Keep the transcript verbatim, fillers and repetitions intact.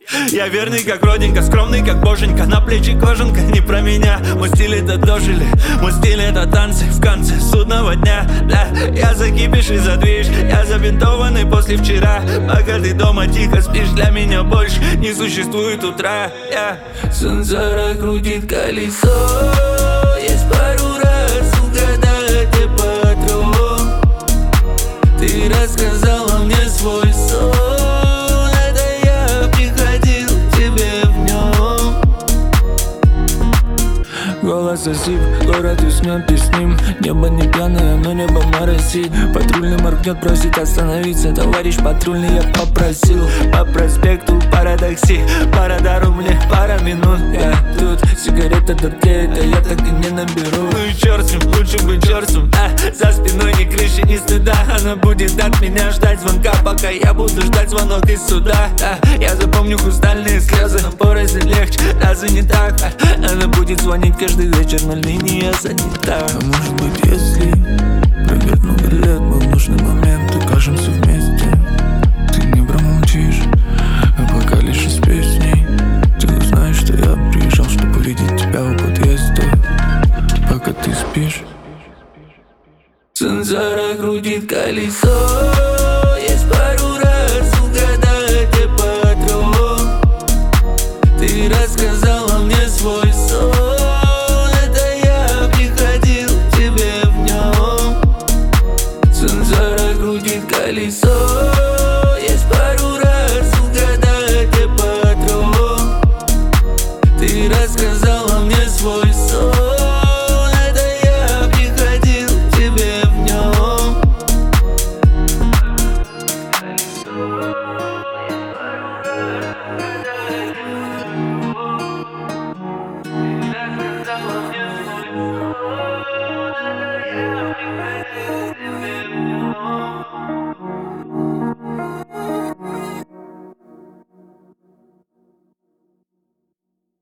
Я верный как родинка, скромный как боженька, на плечи кожанка, не про меня. Мой стиль это дожили, мой стиль это танцы в конце судного дня. Да, я за кипиш и за движ, я забинтованный после вчера. Пока ты дома тихо спишь, для меня больше не существует утра. yeah. Сансара крутит колесо, есть пару раз угадать и патрон. Ты рассказала мне свой сон. Голос осип, город уснет и с ним. Небо не пьяное, но небо моросит. Патрульный моргнет, просит остановиться. Товарищ патрульный, я попросил. По проспекту пара такси, пара дорог, мне пара минут. Я тут, сигарета дотлеет, а я так и не наберу. Ну и черт с ним, лучше бы черт с ним. а, За спиной ни крыши, ни стыда. Она будет от меня ждать звонка, пока я буду ждать звонок из суда. а, Я запомню хрустальные слезы, но порознь легче, разве не так? а, Она будет звонить каждый Каждый вечер на линии занята. А может быть, если пройдет много лет, мы в нужный момент окажемся вместе. Ты не промолчишь, а пока лишь из песней. Ты узнаешь, что я приезжал, чтобы увидеть тебя у подъезда. Пока ты спишь, Сансара крутит колесо.